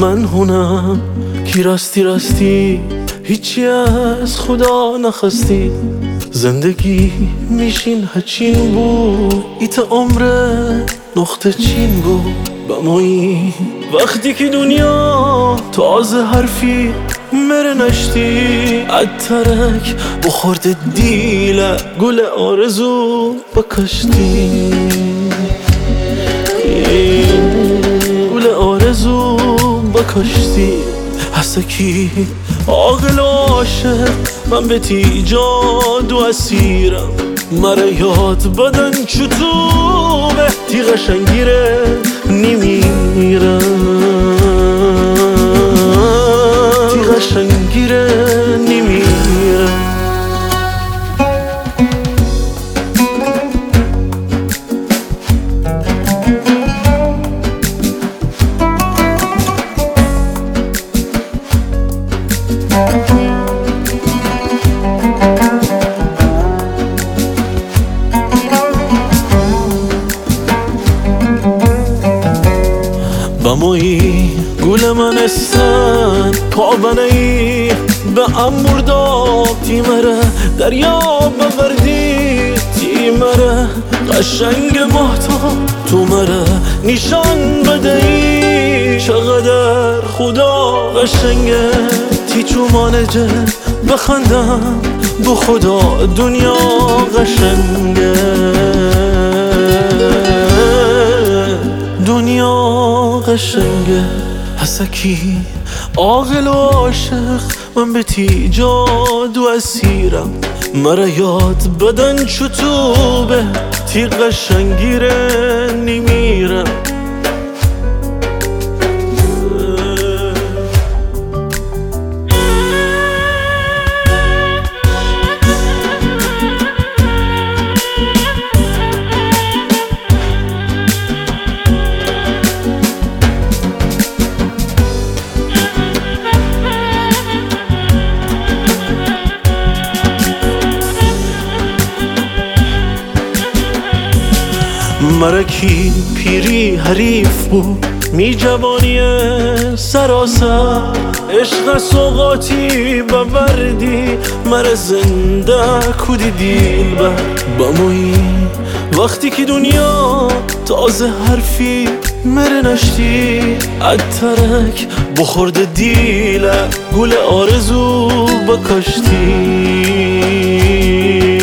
من هونم کی راستی راستی هیچی از خدا نخواستی. زندگی میشین هچین بود ایت عمره نقطه چین بود بمایی. وقتی که دنیا تازه حرفی مره نشتی اترک بخورد دیله گل آرزو بکشتی. گل آرزو بکشتی حسکی عاقل و عاشق من به تیجاد و اسیرم. مرا یاد بدن چطوبه تی قشنگیره نمیرم. تی قشنگیره نمیرم. بمایی گل من استن پابنهی به امورداب تی مره دریا ببردی تی مره قشنگ محتاب تو مره نشان بدهی. چقدر خدا قشنگه تی تو مانجه بخندم به خدا دنیا قشنگه. دنیا قشنگه حسکی عاقل و عاشق من به تیجاد و اسیرم. مرا یاد بدن چطوبه تی قشنگیره نمیرم. مرا کی پیری حریف بود می جوانی سراسر عشق سوقاتی ببردی مرا زنده کودی دیل بر بمایی. وقتی که دنیا تازه حرفی مره نشتی اترک بخورد دیله گل آرزو بکشتی.